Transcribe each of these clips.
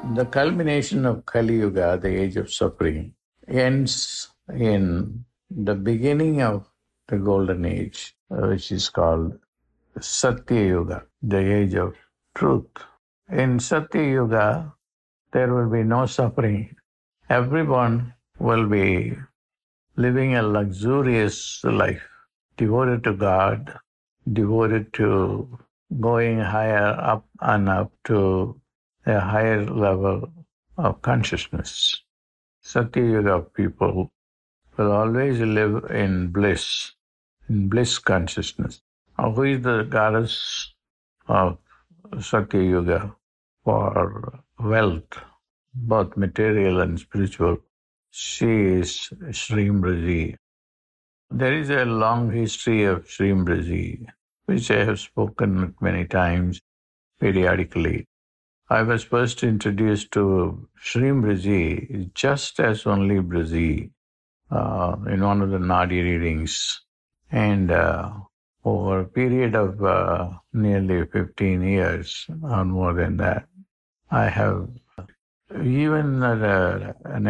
The culmination of Kali Yuga, the age of suffering, ends in the beginning of the golden age, which is called Satya Yuga, the age of truth. In Satya Yuga, there will be no suffering. Everyone will be living a luxurious life, devoted to God, devoted to going higher up and up to a higher level of consciousness. Satya Yuga people will always live in bliss consciousness. Now, who is the goddess of Satya Yuga for wealth, both material and spiritual? She is Shrimraji. There is a long history of Shrimraji, which I have spoken many times periodically. I was first introduced to Shrimraji just as only Braji in one of the Nadi readings. And over a period of nearly 15 years or more than that, I have, even at an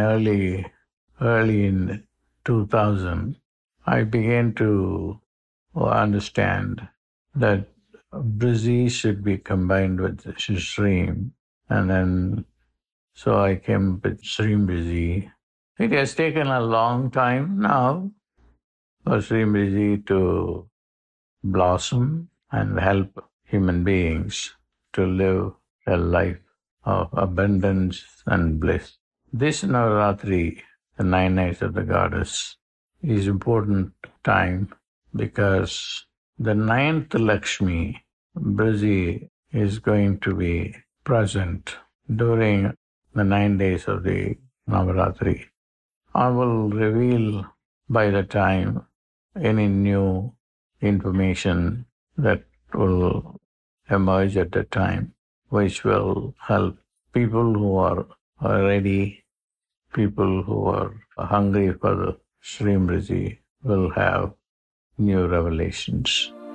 early in 2000, I began to understand that Brazi should be combined with Shreem. And then, so I came with Shreem Brazi. It has taken a long time now for Shreem Brazi to blossom and help human beings to live a life of abundance and bliss. This Navaratri, the 9 nights of the goddess, is important time because the ninth Lakshmi, Brazi, is going to be present during the 9 days of the Navaratri. I will reveal by the time any new information that will emerge at the time, which will help people who are ready, people who are hungry for the Shrimraji will have new revelations.